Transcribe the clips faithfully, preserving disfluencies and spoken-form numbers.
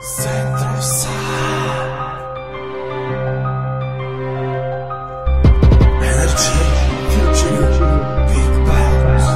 Centrosa. Energy, future, big bounce.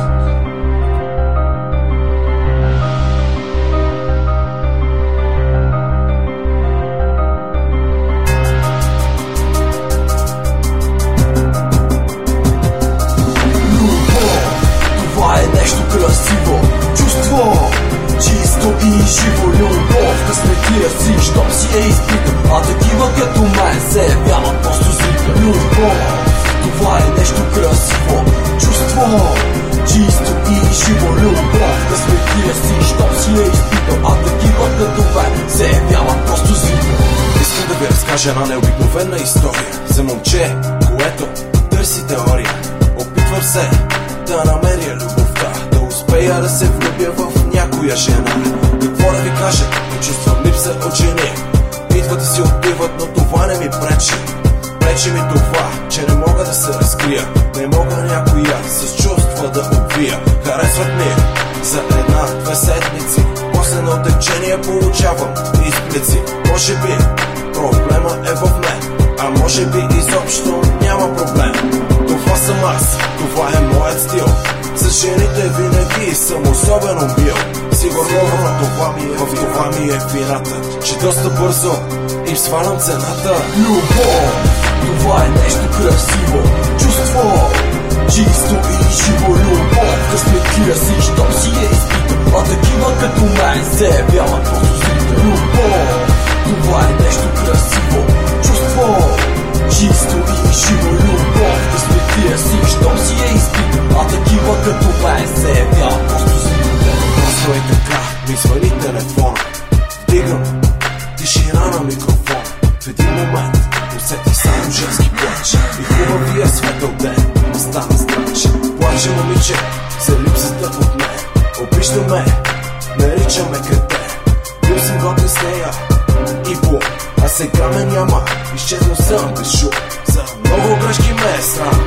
Любов, това е нещо красиво. Чувство чисто и живо, любов да сме тия си, щом си е изпитан, а такива като мен се явяват просто зрика. Любов, това е нещо красиво. Чувство чисто и живо, любов да сме тия си, щом си е изпитан, а такива като мен се явяват просто зрика. Искам да ви разкажа една необикновена история за момче, което търси теория. Опитвам се да намеря любовта, да успея да се влюбя в някоя жена. Какво да ви кажа? Не чувствам липса от жени. Идват и си отиват, но това не ми пречи. Пречи ми това, че не мога да се разкрия. Не мога някоя с чувства да обвия. Харесват ми за една-две седмици, после на отечение получавам изблици. Може би проблема е в мен, а може би изобщо няма проблем. Това съм аз, това е моят стил. За жените винаги съм особено бил. Сигурно в това ми е, в това ми е вината, че доста бързо им свалям цената. Любов, това е нещо красиво. Чувство чисто и живо, любов да сме тия си, щом си е изпитан, а такива като мен се явяват просто зрика. Любов, това е нещо красиво. Чувство чисто и живо, любов да сме тия си, щом си е изпитан, а такива като мен се явяват просто зрика. Просто е така, ми звъни телефона, вдигам тишина на микрофона. В един момент усетих само женски плач и хубавия светъл ден стана страч. Плаче момиче за липсата от мен, обижда ме, наричаме кретен. Бил съм готин с нея и бум, а сега ме няма, изчезнал съм без шум. За много грешки ме е срам,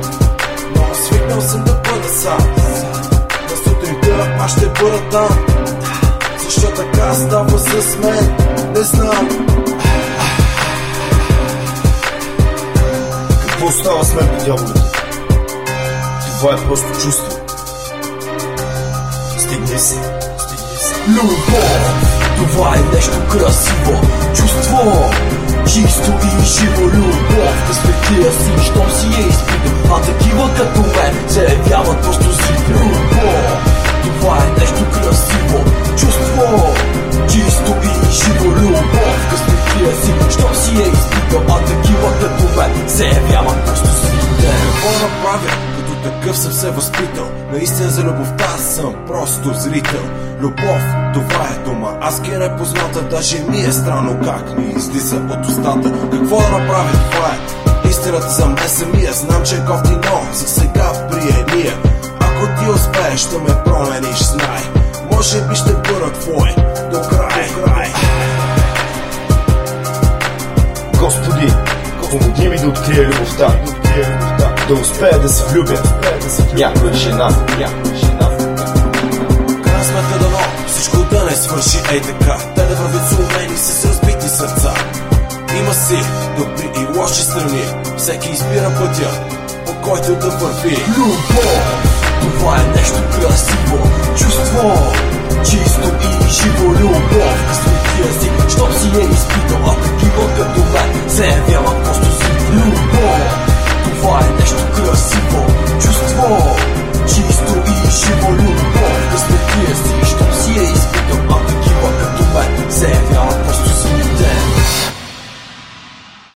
но свикнал съм да бъда сам. На сутринта аз ще бъда там, защо така става с мен, не знам. Какво става с мен, дяволите? Това е просто чувство. Стигни си, стигни си. Любов, това е нещо красиво. Чувство чисто и живо, любов да сме тия си, щом си е изпитан, а такива като мен се явяват просто зрика. Любов, това е нещо красиво. Чувство чисто и живо, любов да сме тия си, щом си е изпитан, а такива като мен се явяват просто зрика. Какво направя? Като такъв съм се възпитал. Наистина за любовта съм просто зрител. Любов, това е дума, аз ги не позната. Даже ми е странно как ми излиза от устата. Какво да направя? Това е истината за мен самия. Знам, че е гофтино, за сега приемия. Ако ти успееш да ме промениш, знай, може би ще бъда твой до край. Господи, помогни ми да открия любовта, да успея да се влюбя в някоя жена. Крайна сметка дано всичко да не свърши ей така. Те да вървят с умени с разбити сърца. Има си добри и лоши страни, всеки избира пътя, по който да върви. Любов, това е нещо красиво. Чувство чисто и живо, любов да сме тия си, щом си е изпитал, а такива като мен се явяват